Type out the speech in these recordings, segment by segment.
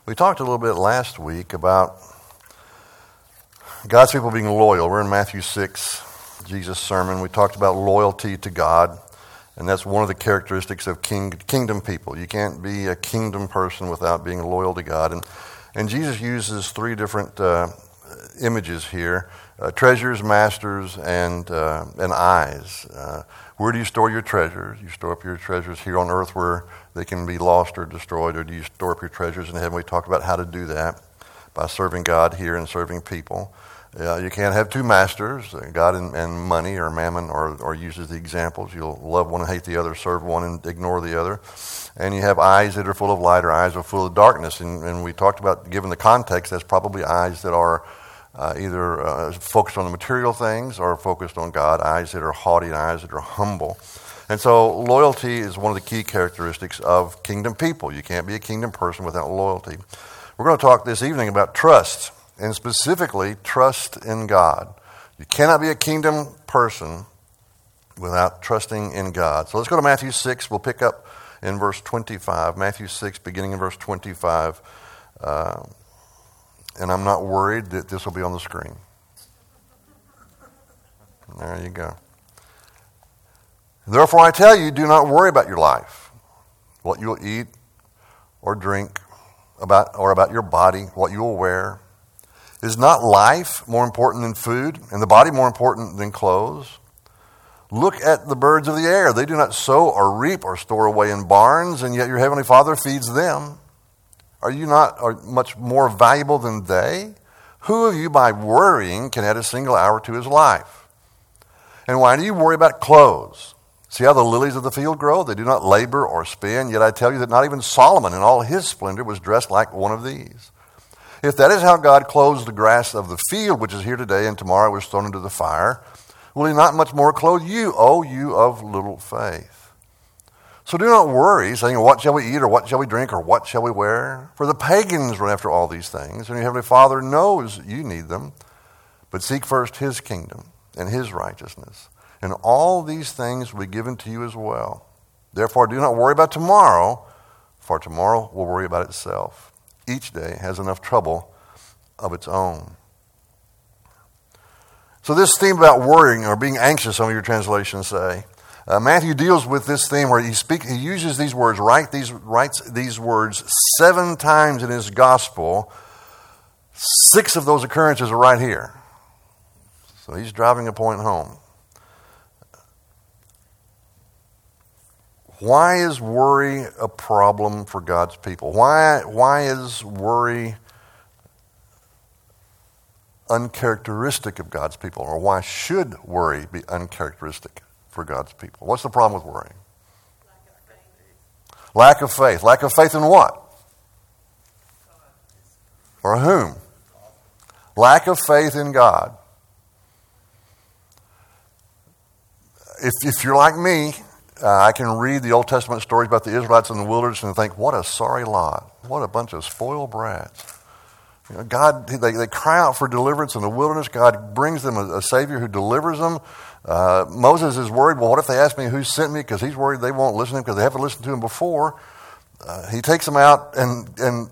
We talked a little bit last week about God's people being loyal. We're in Matthew 6, Jesus' sermon. We talked about loyalty to God, and that's one of the characteristics of kingdom people. You can't be a kingdom person without being loyal to God. And Jesus uses three different images here: treasures, masters, and eyes. Where do you store your treasures? You store up your treasures here on earth where they can be lost or destroyed, or do you store up your treasures in heaven? We talked about how to do that by serving God here and serving people. You can't have two masters, God and money or mammon, or uses the examples. You'll love one and hate the other, serve one and ignore the other. And you have eyes that are full of light or eyes that are full of darkness. And we talked about, given the context, that's probably eyes that are either focused on the material things or focused on God, eyes that are haughty and eyes that are humble. And so loyalty is one of the key characteristics of kingdom people. You can't be a kingdom person without loyalty. We're going to talk this evening about trust, and specifically trust in God. You cannot be a kingdom person without trusting in God. So let's go to Matthew 6. We'll pick up in verse 25. Matthew 6, beginning in verse 25. And I'm not worried that this will be on the screen. There you go. Therefore I tell you, do not worry about your life, what you'll eat or drink, about your body, what you will wear. Is not life more important than food, and the body more important than clothes? Look at the birds of the air. They do not sow or reap or store away in barns, and yet your heavenly Father feeds them. Are you not much more valuable than they? Who of you by worrying can add a single hour to his life? And why do you worry about clothes? See how the lilies of the field grow? They do not labor or spin, yet I tell you that not even Solomon in all his splendor was dressed like one of these. If that is how God clothes the grass of the field, which is here today and tomorrow is thrown into the fire, will he not much more clothe you, O you of little faith? So do not worry, saying, what shall we eat, or what shall we drink, or what shall we wear? For the pagans run after all these things, and your heavenly Father knows you need them. But seek first his kingdom and his righteousness, and all these things will be given to you as well. Therefore do not worry about tomorrow, for tomorrow will worry about itself. Each day has enough trouble of its own. So this theme about worrying or being anxious, some of your translations say, Matthew deals with this theme where he uses these words, writes these words 7 times in his gospel. 6 of those occurrences are right here. So he's driving a point home. Why is worry a problem for God's people? Why is worry uncharacteristic of God's people? Or why should worry be uncharacteristic for God's people? What's the problem with worrying? Lack of faith. Lack of faith in what? Or whom? Lack of faith in God. If you're like me, I can read the Old Testament stories about the Israelites in the wilderness and think, what a sorry lot. What a bunch of spoiled brats. You know, God, they cry out for deliverance in the wilderness. God brings them a Savior who delivers them. Moses is worried, well, what if they ask me who sent me? Because he's worried they won't listen to him because they haven't listened to him before. He takes them out and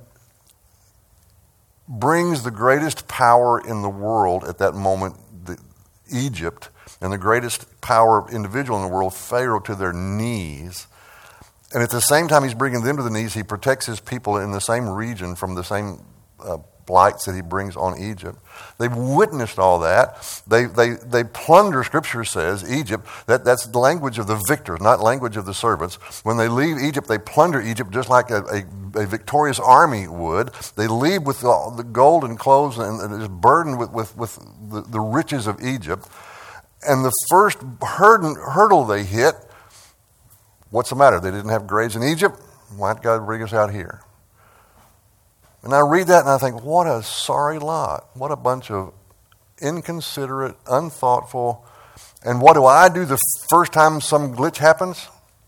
brings the greatest power in the world at that moment, Egypt, and the greatest power individual in the world, Pharaoh, to their knees. And at the same time he's bringing them to the knees, he protects his people in the same region from the same blights that he brings on Egypt. They've witnessed all that. They plunder, Scripture says, Egypt. That's the language of the victors, not language of the servants. When they leave Egypt, they plunder Egypt just like a victorious army would. They leave with all the gold and clothes and is burdened with the riches of Egypt. And the first hurdle they hit, what's the matter? They didn't have graves in Egypt? Why did God bring us out here? And I read that and I think, what a sorry lot. What a bunch of inconsiderate, unthoughtful. And what do I do the first time some glitch happens?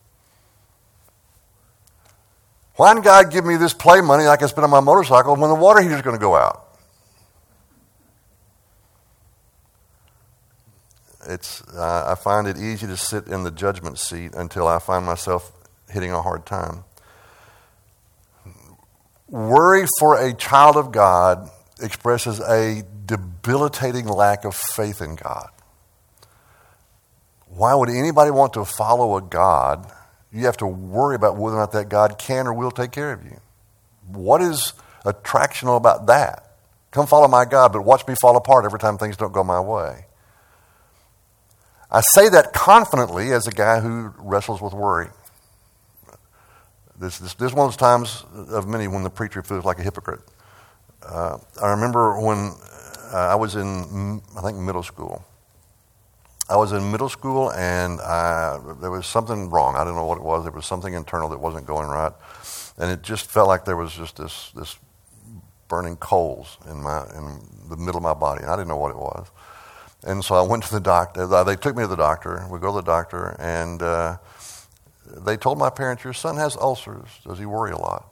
Why didn't God give me this play money I can spend on my motorcycle when the water heater's going to go out? I find it easy to sit in the judgment seat until I find myself hitting a hard time. Worry for a child of God expresses a debilitating lack of faith in God. Why would anybody want to follow a God? You have to worry about whether or not that God can or will take care of you. What is attractional about that? Come follow my God, but watch me fall apart every time things don't go my way. I say that confidently as a guy who wrestles with worry. This is one of those times of many when the preacher feels like a hypocrite. I remember when I was in, I think, middle school. I was in middle school and there was something wrong. I don't know what it was. There was something internal that wasn't going right. And it just felt like there was just this burning coals in the middle of my body. And I didn't know what it was. And so I went to the doctor. They took me to the doctor. We go to the doctor and they told my parents, your son has ulcers. Does he worry a lot?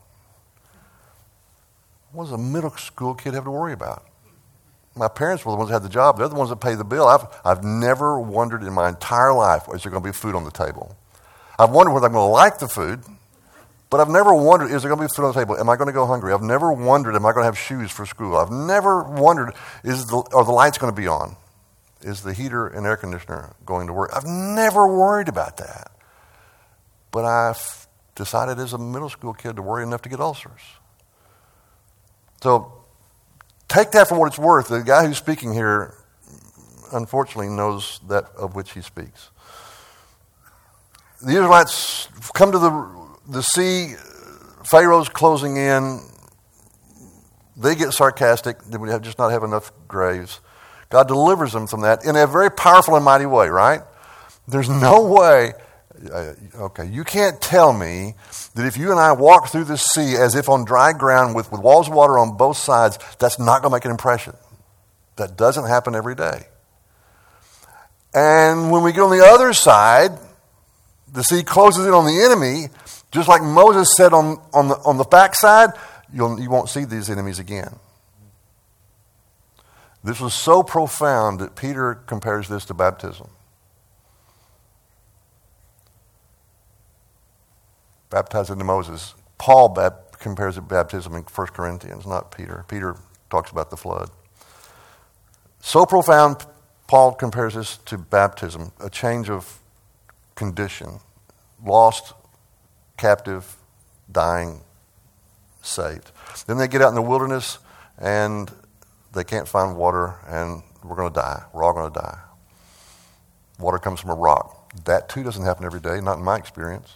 What does a middle school kid have to worry about? My parents were the ones that had the job. They're the ones that pay the bill. I've never wondered in my entire life, is there going to be food on the table? I've wondered whether I'm going to like the food, but I've never wondered, is there going to be food on the table? Am I going to go hungry? I've never wondered, am I going to have shoes for school? I've never wondered, are the lights going to be on? Is the heater and air conditioner going to work? I've never worried about that. But I've decided as a middle school kid to worry enough to get ulcers. So take that for what it's worth. The guy who's speaking here, unfortunately, knows that of which he speaks. The Israelites come to the sea. Pharaoh's closing in. They get sarcastic. They would just not have enough graves. God delivers them from that in a very powerful and mighty way, right? There's no way. Okay, you can't tell me that if you and I walk through the sea as if on dry ground with walls of water on both sides, that's not going to make an impression. That doesn't happen every day. And when we get on the other side, the sea closes in on the enemy, just like Moses said on the backside, you won't see these enemies again. This was so profound that Peter compares this to baptism. Baptized into Moses. Paul compares it to baptism in 1 Corinthians, not Peter. Peter talks about the flood. So profound, Paul compares this to baptism, a change of condition. Lost, captive, dying, saved. Then they get out in the wilderness and they can't find water and we're going to die. We're all going to die. Water comes from a rock. That too doesn't happen every day, not in my experience.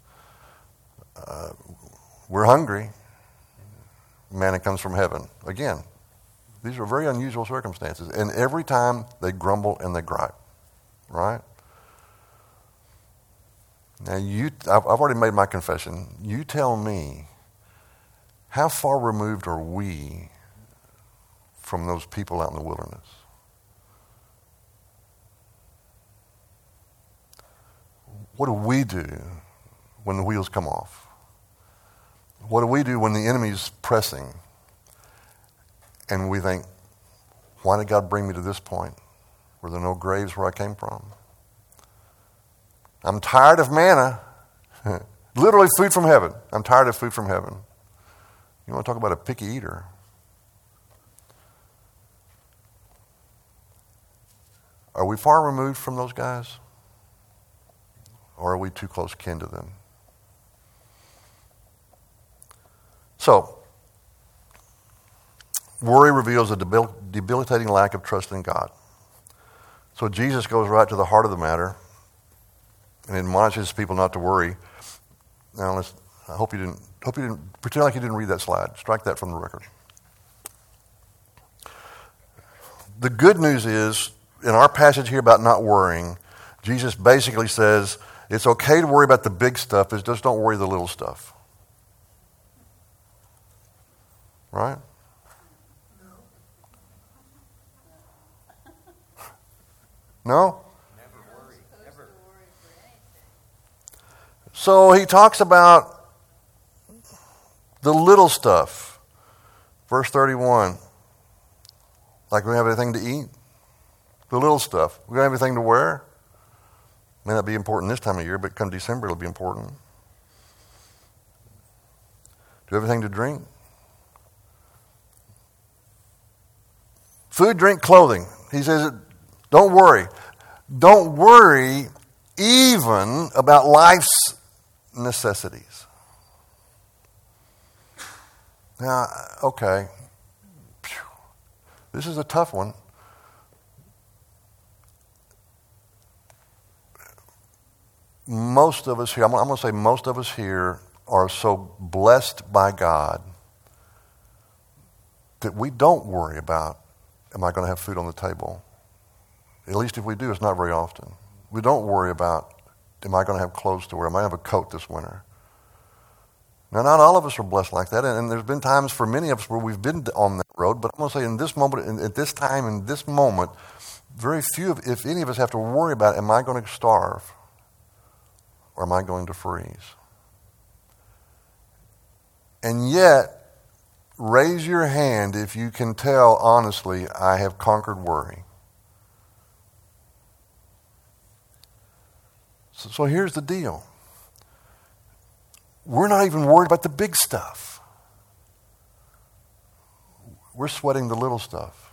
We're hungry. Manna comes from heaven. Again, these are very unusual circumstances. And every time they grumble and they gripe. Right? Now, I've already made my confession. You tell me, how far removed are we from those people out in the wilderness? What do we do when the wheels come off? What do we do when the enemy's pressing and we think, why did God bring me to this point? Were there no graves where I came from? I'm tired of manna. Literally food from heaven. I'm tired of food from heaven. You want to talk about a picky eater? Are we far removed from those guys? Or are we too close kin to them? So, worry reveals a debilitating lack of trust in God. So Jesus goes right to the heart of the matter and admonishes people not to worry. Now, I hope you didn't pretend like you didn't read that slide. Strike that from the record. The good news is, in our passage here about not worrying, Jesus basically says it's okay to worry about the big stuff, but just don't worry the little stuff. Right? No? Never worry. Never. So he talks about the little stuff. Verse 31. Like we don't have anything to eat. The little stuff. We don't have anything to wear. May not be important this time of year, but come December it'll be important. Do you have anything to drink? Food, drink, clothing. He says, don't worry. Don't worry even about life's necessities. Now, okay. This is a tough one. Most of us here, I'm going to say most of us here are so blessed by God that we don't worry about, am I going to have food on the table? At least if we do, it's not very often. We don't worry about, am I going to have clothes to wear? Am I going to have a coat this winter? Now, not all of us are blessed like that, and there's been times for many of us where we've been on that road, but I'm going to say in this moment, at this time, in this moment, very few, if any of us have to worry about, am I going to starve? Or am I going to freeze? And yet, raise your hand if you can tell honestly, I have conquered worry. So here's the deal. We're not even worried about the big stuff. We're sweating the little stuff.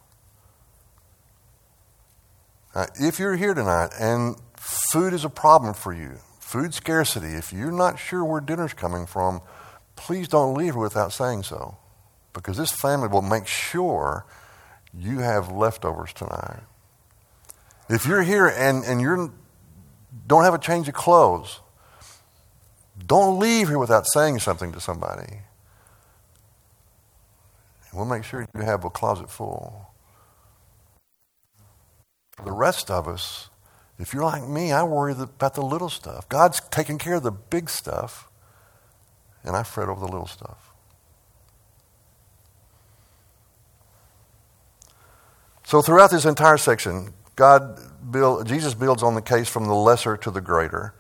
Now, if you're here tonight and food is a problem for you, food scarcity, if you're not sure where dinner's coming from, please don't leave without saying so. Because this family will make sure you have leftovers tonight. If you're here and you don't have a change of clothes, don't leave here without saying something to somebody. We'll make sure you have a closet full. For the rest of us, if you're like me, I worry about the little stuff. God's taking care of the big stuff, and I fret over the little stuff. So throughout this entire section, Jesus builds on the case from the lesser to the greater.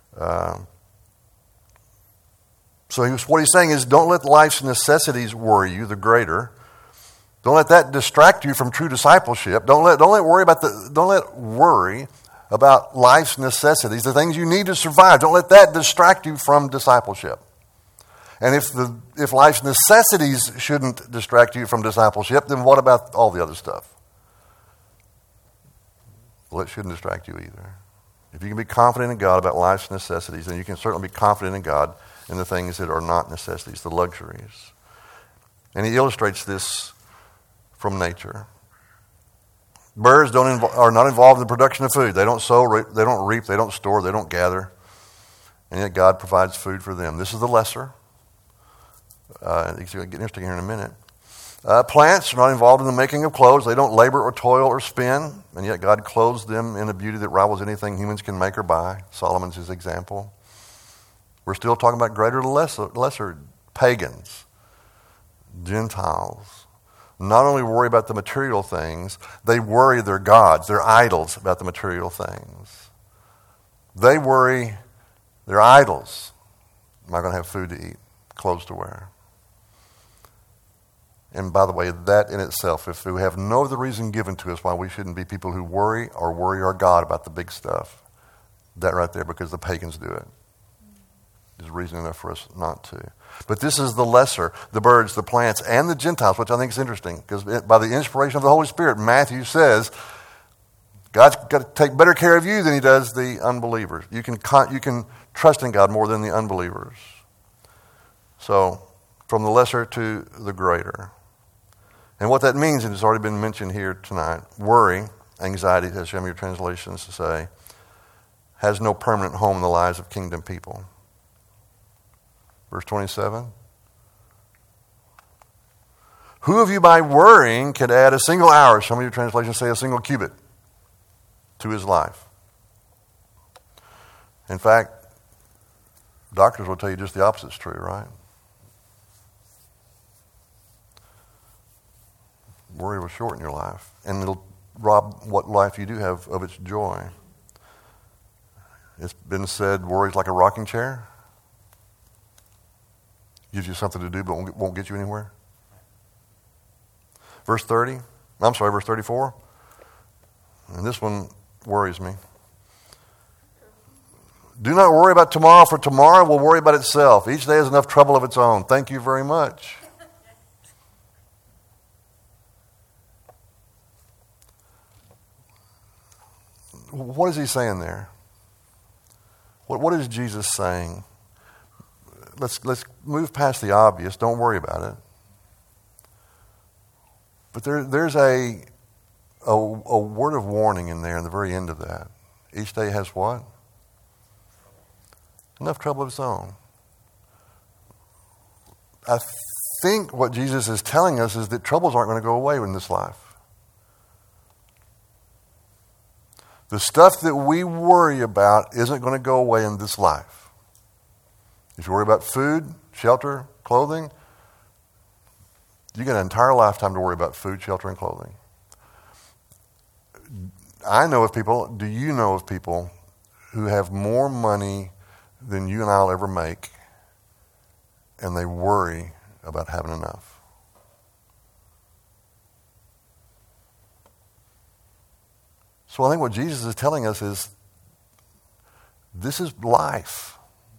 What he's saying is, don't let life's necessities worry you, the greater. Don't let that distract you from true discipleship. Don't let worry about life's necessities, the things you need to survive. Don't let that distract you from discipleship. And if life's necessities shouldn't distract you from discipleship, then what about all the other stuff? Well, it shouldn't distract you either. If you can be confident in God about life's necessities, then you can certainly be confident in God in the things that are not necessities, the luxuries. And he illustrates this from nature. Birds are not involved in the production of food. They don't sow, they don't reap, they don't store, they don't gather. And yet God provides food for them. This is the lesser. It's going to get interesting here in a minute. Plants are not involved in the making of clothes. They don't labor or toil or spin. And yet God clothes them in a beauty that rivals anything humans can make or buy. Solomon's his example. We're still talking about greater to lesser pagans, Gentiles. Not only worry about the material things, they worry their gods, their idols about the material things. They worry their idols. Am I going to have food to eat, clothes to wear? And by the way, that in itself, if we have no other reason given to us why we shouldn't be people who worry our God about the big stuff, that right there, because the pagans do it, is reason enough for us not to. But this is the lesser, the birds, the plants, and the Gentiles, which I think is interesting, because by the inspiration of the Holy Spirit, Matthew says, God's got to take better care of you than he does the unbelievers. You can trust in God more than the unbelievers. So, from the lesser to the greater. And what that means, and it's already been mentioned here tonight, worry, anxiety, as some of your translations say, has no permanent home in the lives of kingdom people. Verse 27. Who of you by worrying could add a single hour, some of your translations say a single cubit, to his life? In fact, doctors will tell you just the opposite is true, right? Worry will shorten your life, and it'll rob what life you do have of its joy. It's been said, worry's like a rocking chair. Gives you something to do, but won't get you anywhere. Verse 34. And this one worries me. Do not worry about tomorrow, for tomorrow will worry about itself. Each day has enough trouble of its own. Thank you very much. what is he saying there? What is Jesus saying? Let's move past the obvious. Don't worry about it. But there's a word of warning in there in the very end of that. Each day has what? Enough trouble of its own. I think what Jesus is telling us is that troubles aren't going to go away in this life. The stuff that we worry about isn't going to go away in this life. If you worry about food, shelter, clothing, you get an entire lifetime to worry about food, shelter, and clothing. I know of people, do you know of people who have more money than you and I'll ever make, and they worry about having enough? So I think what Jesus is telling us is this is life.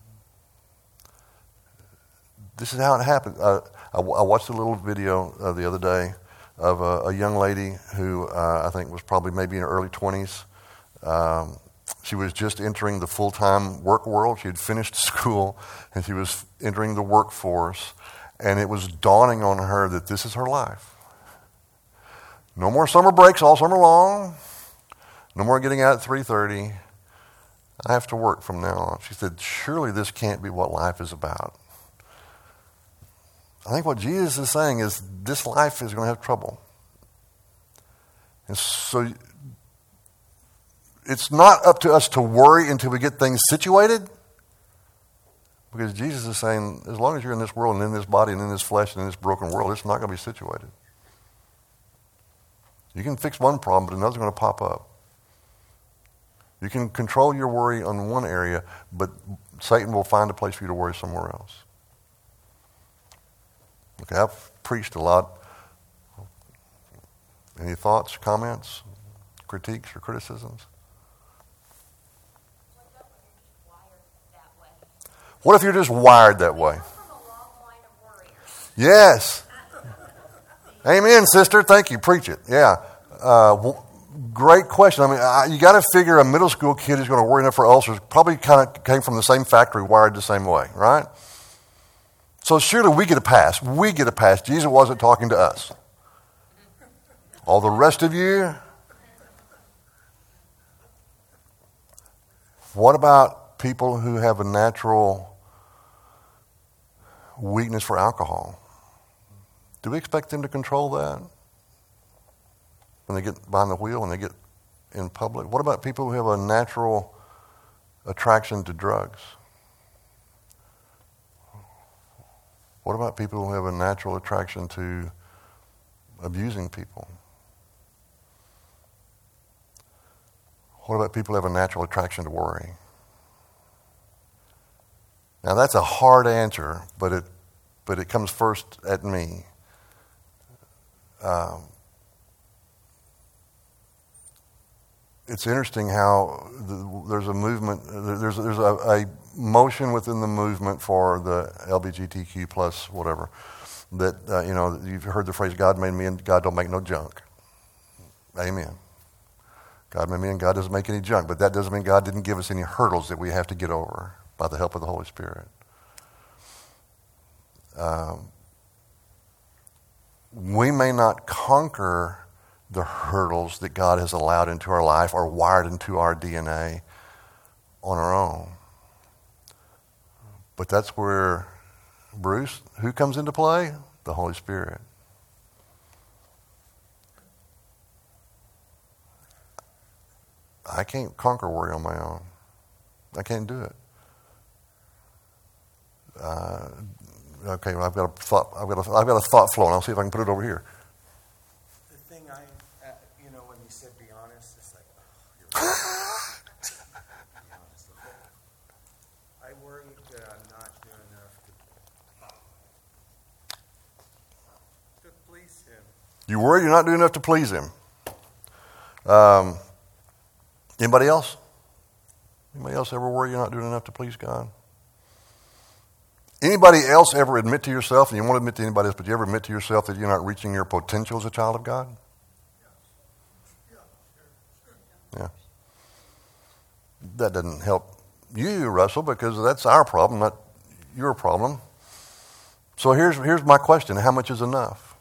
This is how it happens. I watched a little video the other day of a young lady who I think was probably maybe in her early 20s. She was just entering the full-time work world. She had finished school, and she was entering the workforce. And it was dawning on her that this is her life. No more summer breaks all summer long. No more getting out at 3:30. I have to work from now on. She said, surely this can't be what life is about. I think what Jesus is saying is this life is going to have trouble. And so it's not up to us to worry until we get things situated. Because Jesus is saying, as long as you're in this world and in this body and in this flesh and in this broken world, it's not going to be situated. You can fix one problem, but another's going to pop up. You can control your worry on one area, but Satan will find a place for you to worry somewhere else. Okay, I've preached a lot. Any thoughts, comments, critiques, or criticisms? What if you're just wired that way? Yes. Amen, sister. Thank you. Preach it. Yeah. Great question. I mean, you got to figure a middle school kid who's going to worry enough for ulcers probably kind of came from the same factory, wired the same way, right? So surely we get a pass. We get a pass. Jesus wasn't talking to us. All the rest of you, what about people who have a natural weakness for alcohol? Do we expect them to control that when they get behind the wheel, when they get in public? What about people who have a natural attraction to drugs? What about people who have a natural attraction to abusing people? What about people who have a natural attraction to worry? Now that's a hard answer, but it comes first at me. It's interesting how there's a movement, there's a motion within the movement for the LGBTQ plus whatever, that, you've heard the phrase, God made me and God don't make no junk. Amen. God made me and God doesn't make any junk, but that doesn't mean God didn't give us any hurdles that we have to get over by the help of the Holy Spirit. We may not conquer the hurdles that God has allowed into our life or wired into our DNA on our own. But that's where, Bruce, who comes into play? The Holy Spirit. I can't conquer worry on my own. I can't do it. Okay, well, I've got a thought flow, and I'll see if I can put it over here. The thing when you said be honest, it's like, you're right. Be honest, okay? I worry that I'm not doing enough to please Him. You worry you're not doing enough to please Him. Anybody else? Anybody else ever worry you're not doing enough to please God? Anybody else ever admit to yourself, and you won't admit to anybody else, but you ever admit to yourself that you're not reaching your potential as a child of God? Yeah. That doesn't help you, Russell, because that's our problem, not your problem. So here's my question. How much is enough?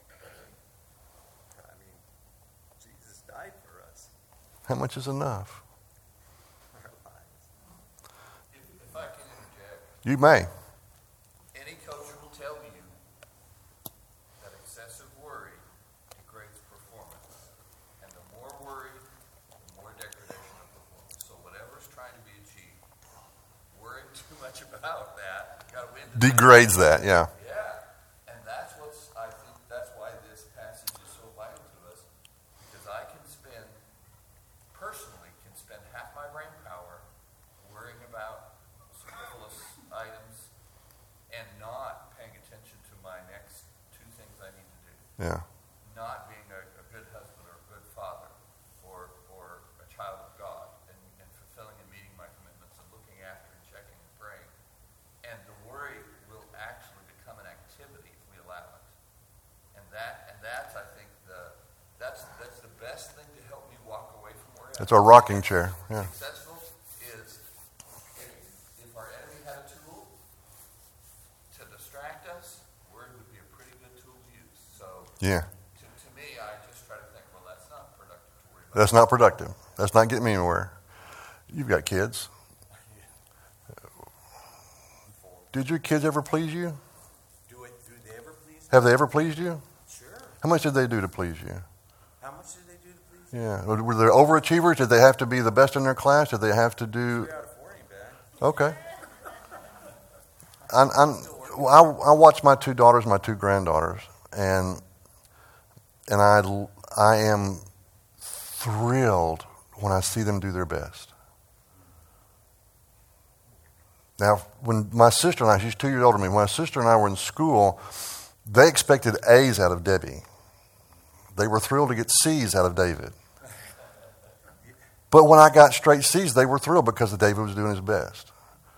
I mean, Jesus died for us. How much is enough? Our lives. If I can interject, You may. any coach will tell you that excessive worry degrades performance. And the more worry, the more degradation of performance. So whatever's trying to be achieved, worrying too much about that, got to win. Degrades that, yeah. Yeah. And that's I think that's why this passage is so vital to us. Because I personally can spend half my brain power worrying about superfluous items and not paying attention to my next two things I need to do. Yeah. Not being a good husband or a good father or a child of God and fulfilling and meeting my commitments and looking after and checking and praying. And the worry will actually become an activity if we allow it. And that's I think that's the best thing to help me walk away from worry. It's our rocking chair. Yeah. Successful is if our enemy had a tool to distract us, worry would be a pretty good tool to use. So Yeah. to me, I just try to think, well, that's not productive to worry about. That's not productive. That's not getting me anywhere. You've got kids. Did your kids ever please you? Do they ever please? Have they ever pleased you? Sure. How much did they do to please you? How much did they do to please you? Yeah. Were they overachievers? Did they have to be the best in their class? Did they have to do... 3 out of 4 ain't bad. Okay. I watch my 2 daughters, my 2 granddaughters, and I am thrilled when I see them do their best. Now, when my sister and I, she's 2 years older than me, when my sister and I were in school, they expected A's out of Debbie. They were thrilled to get C's out of David. But when I got straight C's, they were thrilled because David was doing his best.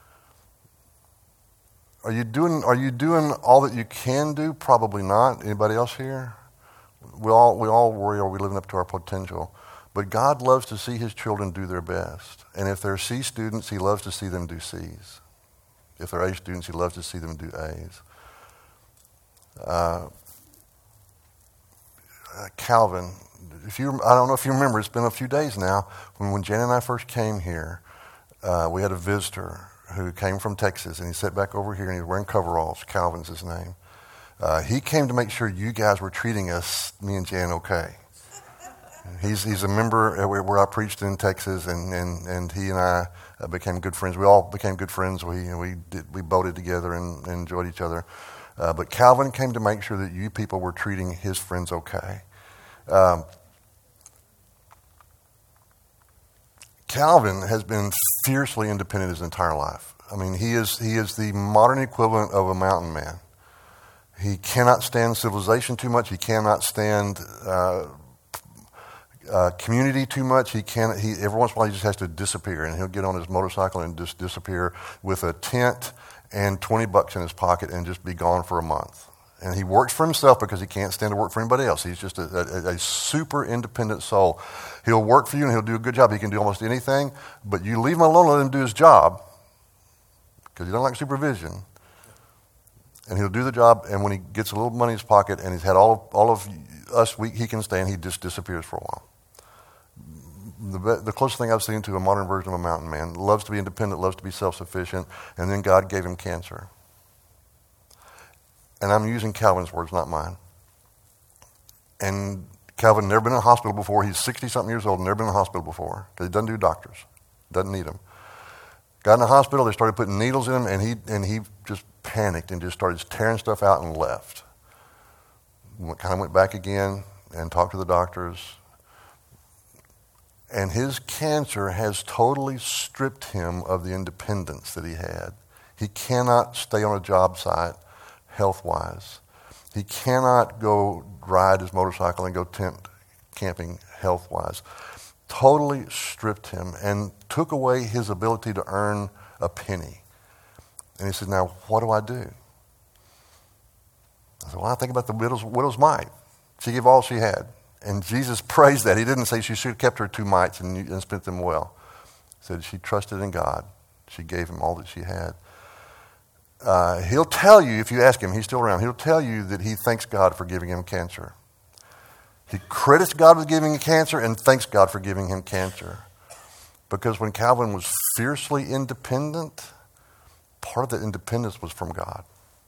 Are you doing all that you can do? Probably not. Anybody else here? We all worry, are we living up to our potential? But God loves to see his children do their best. And if they're C students, he loves to see them do C's. If they're A students, he loves to see them do A's. Calvin, I don't know if you remember, it's been a few days now, when Jan and I first came here, we had a visitor who came from Texas, and he sat back over here, and he was wearing coveralls. Calvin's his name. He came to make sure you guys were treating us, me and Jan, okay. He's a member where I preached in Texas, and he and I became good friends. We all became good friends. We boated together and enjoyed each other. But Calvin came to make sure that you people were treating his friends okay. Calvin has been fiercely independent his entire life. I mean, he is the modern equivalent of a mountain man. He cannot stand civilization too much. He cannot stand community too much. Every once in a while he just has to disappear, and he'll get on his motorcycle and just disappear with a tent and $20 in his pocket and just be gone for a month. And he works for himself because he can't stand to work for anybody else. He's just a super independent soul. He'll work for you and he'll do a good job. He can do almost anything, but you leave him alone and let him do his job because he doesn't like supervision. And he'll do the job, and when he gets a little money in his pocket and he's had all of us he can stay, and he just disappears for a while. The closest thing I've seen to a modern version of a mountain man. Loves to be independent, loves to be self-sufficient, and then God gave him cancer. And I'm using Calvin's words, not mine. And Calvin never been in a hospital before. He's 60-something years old, never been in a hospital before. Because he doesn't do doctors. Doesn't need them. Got in the hospital, they started putting needles in him, and he just panicked and just started tearing stuff out and left. Kind of went back again and talked to the doctors. And his cancer has totally stripped him of the independence that he had. He cannot stay on a job site health-wise. He cannot go ride his motorcycle and go tent camping health-wise. Totally stripped him and took away his ability to earn a penny. And he said, now, what do I do? I said, well, I think about the widow's mite. She gave all she had. And Jesus praised that. He didn't say she should have kept her 2 mites and spent them well. Said she trusted in God. She gave him all that she had. He'll tell you, if you ask him, he's still around, he'll tell you that he thanks God for giving him cancer. He credits God with giving him cancer and thanks God for giving him cancer. Because when Calvin was fiercely independent, part of that independence was from God.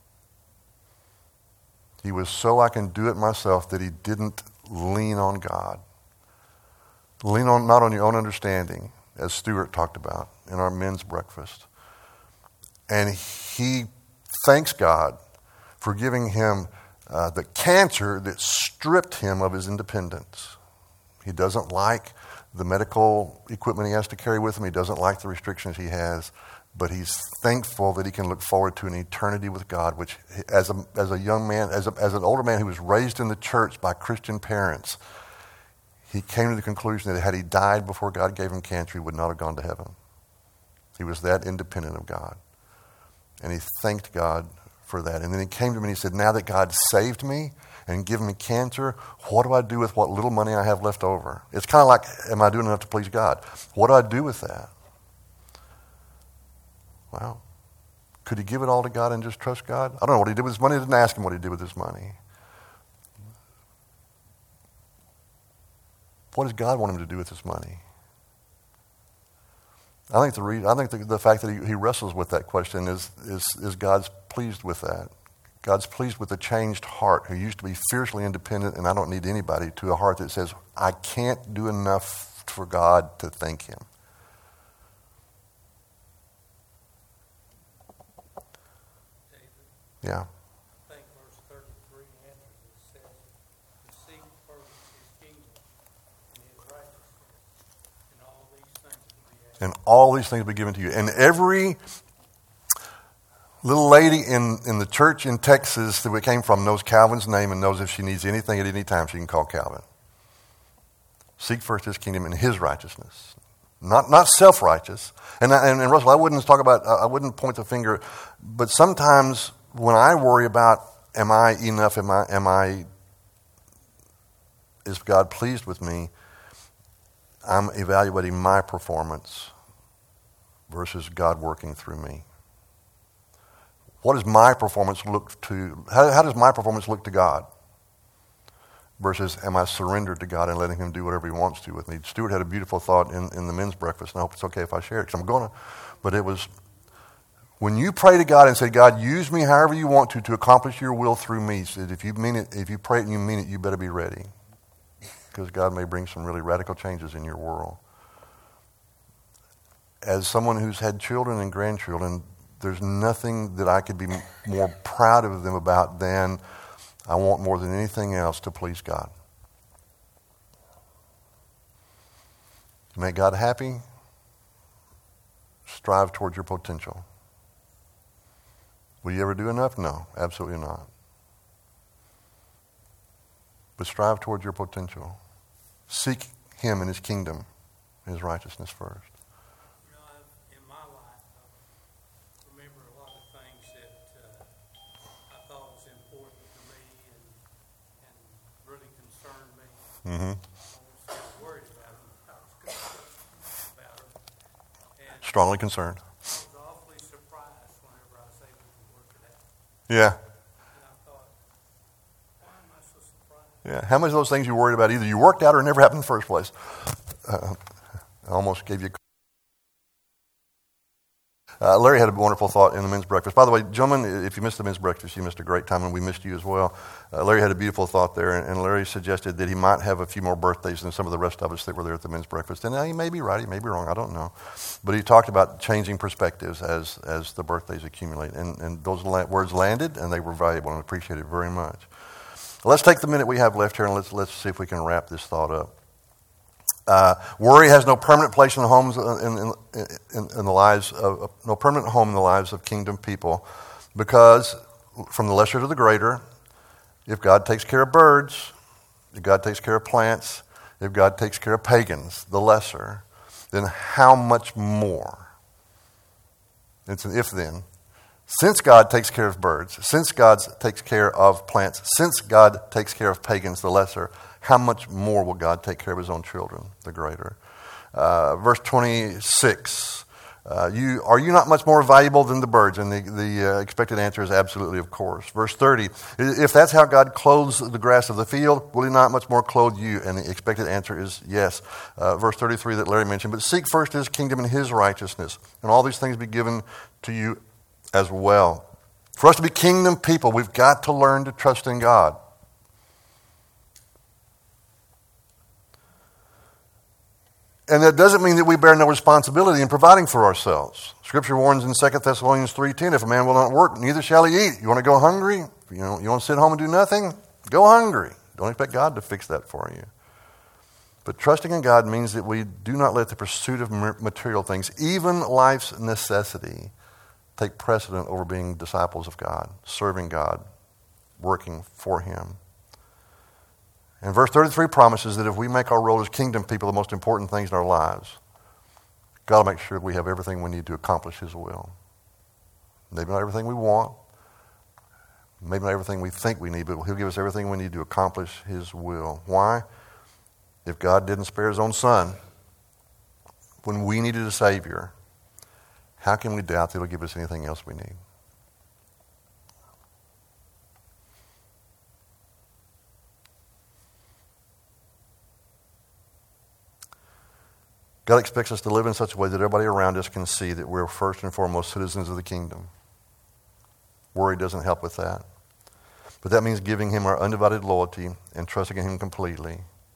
He was so I can do it myself that he didn't lean on God. Lean on not on your own understanding, as Stuart talked about in our men's breakfast. And he thanks God for giving him the cancer that stripped him of his independence. He doesn't like the medical equipment he has to carry with him. He doesn't like the restrictions he has. But he's thankful that he can look forward to an eternity with God, which as a young man, as an older man who was raised in the church by Christian parents, he came to the conclusion that had he died before God gave him cancer, he would not have gone to heaven. He was that independent of God. And he thanked God for that. And then he came to me and he said, now that God saved me and given me cancer, what do I do with what little money I have left over? It's kind of like, am I doing enough to please God? What do I do with that? Well, could he give it all to God and just trust God? I don't know what he did with his money. I didn't ask him what he did with his money. What does God want him to do with his money? I think the fact that he wrestles with that question is God's pleased with that. God's pleased with a changed heart who used to be fiercely independent and I don't need anybody, to a heart that says, I can't do enough for God to thank him. Yeah. I think verse 33 answers it. It says, to seek first his kingdom and his righteousness, and all these things will be added. And all these things will be given to you. And every little lady in the church in Texas that we came from knows Calvin's name and knows if she needs anything at any time, she can call Calvin. Seek first his kingdom and his righteousness. Not self-righteous. And Russell, I wouldn't point the finger, but sometimes when I worry about, am I enough? Is God pleased with me? I'm evaluating my performance versus God working through me. What does my performance look to? How does my performance look to God? Versus, am I surrendered to God and letting him do whatever he wants to with me? Stuart had a beautiful thought in the men's breakfast, and I hope it's okay if I share it, because I'm going to. But it was, when you pray to God and say, God, use me however you want to accomplish your will through me, he said, if you mean it, if you pray it and you mean it, you better be ready. Because God may bring some really radical changes in your world. As someone who's had children and grandchildren, there's nothing that I could be more proud of them about than I want more than anything else to please God. To make God happy, strive towards your potential. Will you ever do enough? No, absolutely not. But strive towards your potential. Seek him and his kingdom, his righteousness first. You know, in my life, I remember a lot of things that I thought was important to me and really concerned me. Mm-hmm. I was worried about them. I was concerned about them. And Strongly concerned. I was awfully surprised whenever I was able to work it out. Yeah. And I thought, why am I so surprised? Yeah. How much of those things you worried about either you worked out or never happened in the first place? I almost gave you Larry had a wonderful thought in the men's breakfast. By the way, gentlemen, if you missed the men's breakfast, you missed a great time, and we missed you as well. Larry had a beautiful thought there, and Larry suggested that he might have a few more birthdays than some of the rest of us that were there at the men's breakfast. And he may be right, he may be wrong, I don't know. But he talked about changing perspectives as the birthdays accumulate. And those words landed, and they were valuable, and I appreciate it very much. Let's take the minute we have left here, and let's see if we can wrap this thought up. Worry has no permanent place in the homes in the lives of no permanent home in the lives of kingdom people, because from the lesser to the greater, if God takes care of birds, if God takes care of plants, if God takes care of pagans, the lesser, then how much more? It's an if-then. Since God takes care of birds, since God takes care of plants, since God takes care of pagans, the lesser, how much more will God take care of his own children, the greater? Verse 26. Are you not much more valuable than the birds? And the expected answer is absolutely, of course. Verse 30. If that's how God clothes the grass of the field, will he not much more clothe you? And the expected answer is yes. Verse 33 that Larry mentioned. But seek first his kingdom and his righteousness, and all these things be given to you as well. For us to be kingdom people, we've got to learn to trust in God. And that doesn't mean that we bear no responsibility in providing for ourselves. Scripture warns in 2 Thessalonians 3:10, if a man will not work, neither shall he eat. You want to go hungry? You want to sit home and do nothing? Go hungry. Don't expect God to fix that for you. But trusting in God means that we do not let the pursuit of material things, even life's necessity, take precedent over being disciples of God, serving God, working for him. And verse 33 promises that if we make our role as kingdom people the most important things in our lives, God will make sure we have everything we need to accomplish his will. Maybe not everything we want, maybe not everything we think we need, but he'll give us everything we need to accomplish his will. Why? If God didn't spare his own son when we needed a Savior, how can we doubt that he'll give us anything else we need? God expects us to live in such a way that everybody around us can see that we're first and foremost citizens of the kingdom. Worry doesn't help with that. But that means giving him our undivided loyalty and trusting in him completely.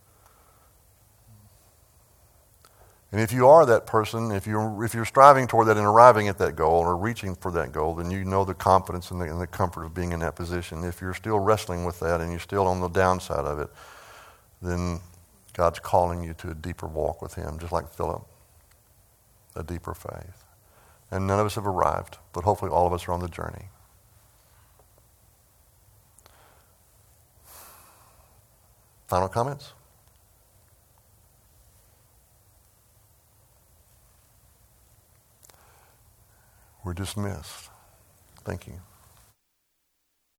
And if you are that person, if you're striving toward that and arriving at that goal or reaching for that goal, then you know the confidence and the comfort of being in that position. If you're still wrestling with that and you're still on the downside of it, then God's calling you to a deeper walk with him, just like Philip, a deeper faith. And none of us have arrived, but hopefully all of us are on the journey. Final comments? We're dismissed. Thank you.